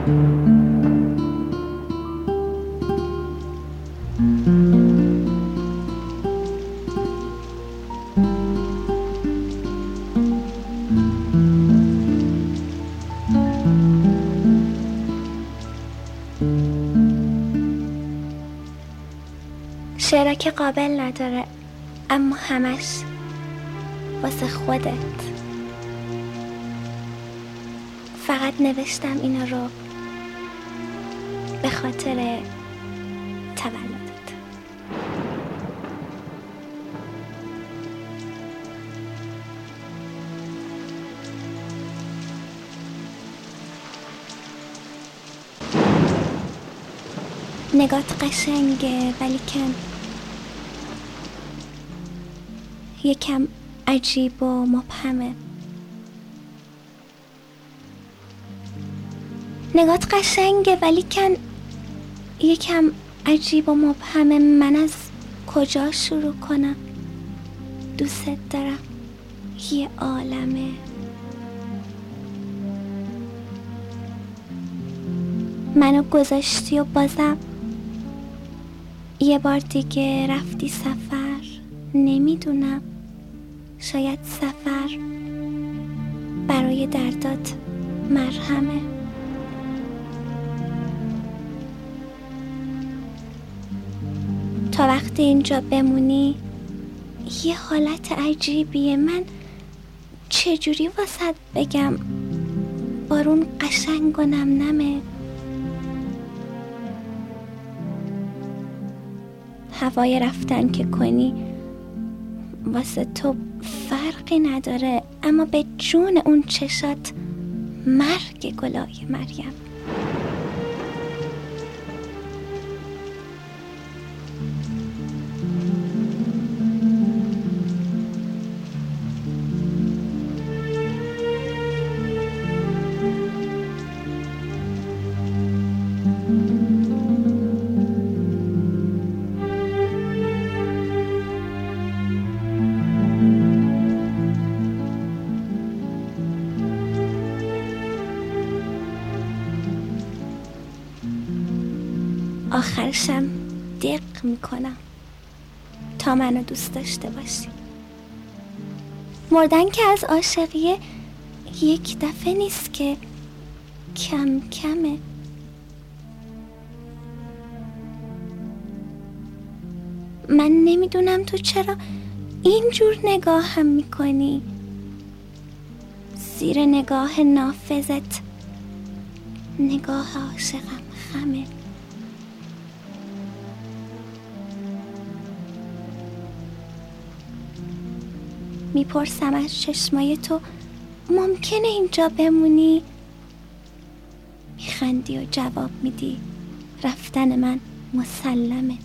شعرها که قابل نداره، اما همش واسه خودت. فقط نوشتم اینا رو به خاطر تولدت. نگات قشنگه ولیکن یکم عجیب و مبهمه. نگات قشنگه ولیکن یکم عجیب و مبهمه. من از کجا شروع کنم؟ دوست دارم یه عالمه. منو گذاشتی و بازم یه بار دیگه رفتی سفر. نمیدونم، شاید سفر برای دردات مرهمه. تا وقتی اینجا بمونی یه حالت عجیبیه. من چجوری واسط بگم بارون قشنگ و نمنمه. هوای رفتن که کنی واسه تو فرقی نداره، اما به جون اون چشات مرگ گلای مریم. آخرشم دق میکنم تا منو دوست داشته باشی. مردن که از عاشقیه یک دفعه نیست که، کم کمه. من نمیدونم تو چرا اینجور نگاهم میکنی. زیر نگاه نافذت نگاه عاشقم خمه. میپرسم از چشمای تو ممکنه اینجا بمونی؟ میخندی و جواب میدی رفتن من مسلمه.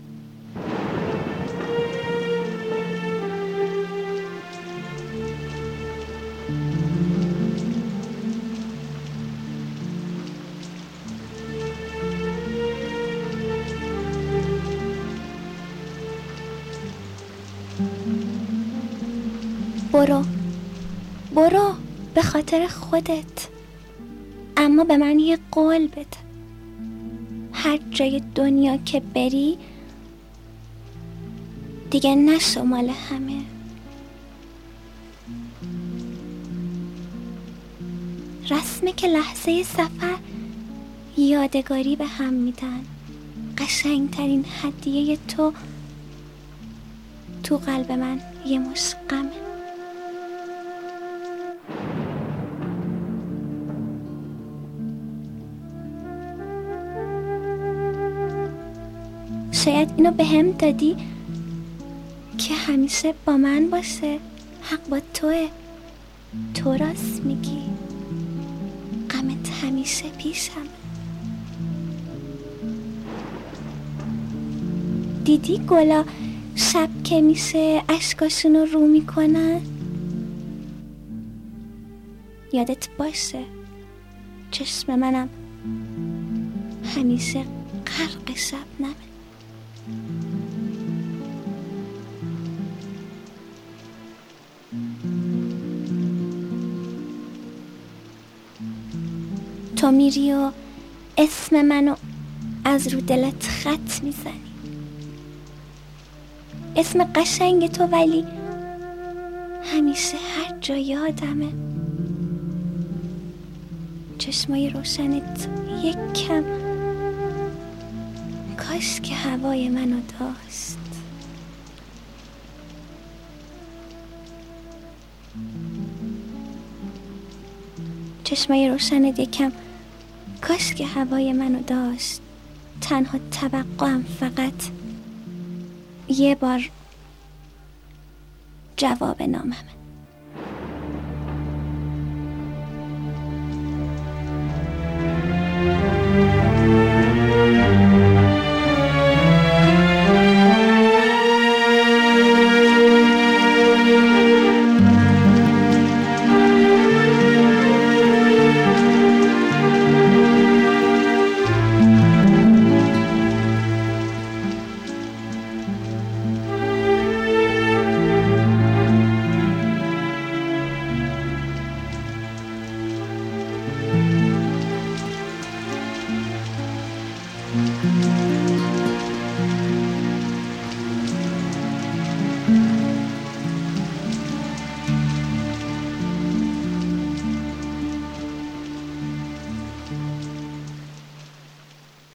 برو به خاطر خودت، اما به من یه قول بده. هر جای دنیا که بری دیگه نشو مال همه. رسمه که لحظه سفر یادگاری به هم میدن. قشنگترین هدیه تو قلب من یه مشت غمه. شاید اینو به هم دادی که همیشه با من باشه. حق با توه، تو راست میگی. غمت همیشه پیشم. دیدی گلا شب که میشه اشکاشونو رو میکنن؟ یادت باشه چشم منم همیشه غرق شبنمه. تو میری و اسم منو از رو دلت خط میزنی، اسم قشنگ تو، ولی همیشه هر جا یادمه. چشمای روشنت یک کم کاش که هوای منو داشت. چشمای روشنت یک کم کاش که هوای منو داشت. تنها توقعم فقط یه بار جواب ناممه.